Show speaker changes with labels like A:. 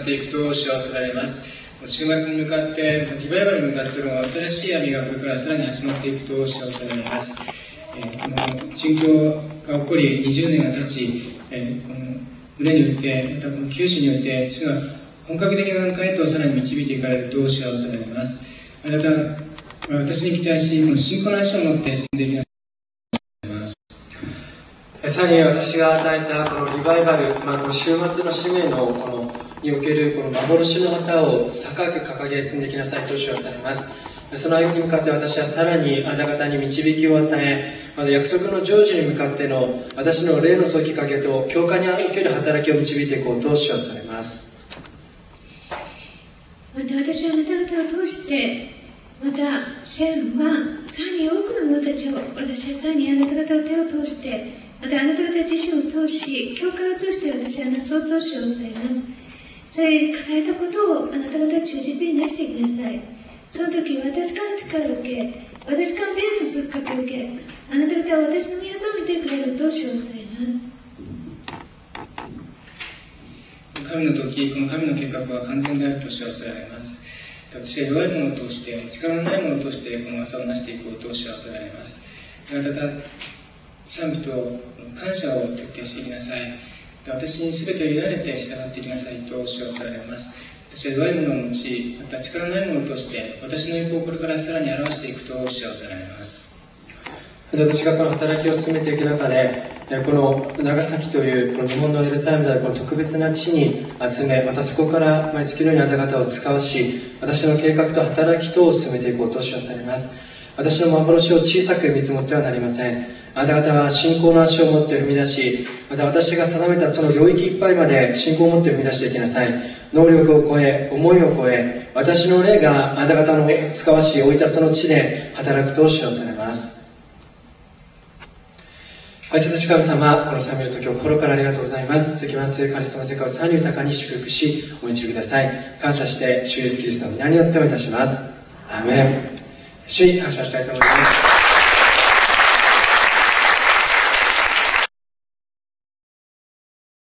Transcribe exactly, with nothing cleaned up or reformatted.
A: っていくと幸せられます。週末に向かって、リバイバルに向かっての新しい闇がこれからさらに始まっていくと幸せられます。えー、この殉教が起こりにじゅうねんが経ち、えー、この村において、またこの九州において、主が本格的な段階へとさらに導いていかれると幸せられます。あなたは私に期待し、この信仰の足を持って進んでいきなさい。
B: さらに私が与えたこのリバイバル、まあ、この週末の使命のこのにおけるこの幻の旗を高く掲げ進んできなさいと主はされます。その歩みに向かって私はさらにあなた方に導きを与え、また約束の成就に向かっての私の霊の解きかけと教会における働きを導いていこうと主はされます。
C: また私はあなた方を通して、またシェアンはさらに多くの者たちを、私はさらにあなた方を手を通して、またあなた方自身を通し、教会を通して私はなそうと主をされます。それに語られたことをあなた方は忠実になしていきなさい。その時、私から力を受け、私から霊の通覚を受け、あなた方は私の宮座を見てくれると主をされます。
A: 神の時、この神の計画は完全であると主はされます。私は弱いものを通して、力のないものを通してこの技を成していこうと主はされます。あなた方、賛美と感謝を徹底していきなさい。私に全てを委ねて従っていきなさいと主はされます。私は弱いものを持ち、また力のないものを通して、私の意向をこれからさらに表していくと主はされます。
B: 私がこの働きを進めていく中で、この長崎というこの日本のエルサレムであるこの特別な地に集め、またそこから毎月のようにあなた方を使わし、私の計画と働きとを進めていこうと主はされます。私の幻を小さく見積もってはなりません。あなた方は信仰の足を持って踏み出し、また私が定めたその領域いっぱいまで信仰を持って踏み出していきなさい。能力を超え、思いを超え、私の霊があなた方の使わし置いたその地で働くと主はされます。愛する神様、この賛美の時を心からありがとうございます。続きましてカリスマ世界をさらに豊かに祝福しお導きください。感謝して主イエスキリストの皆によっておいたします。アーメン。主に感謝したいと思います。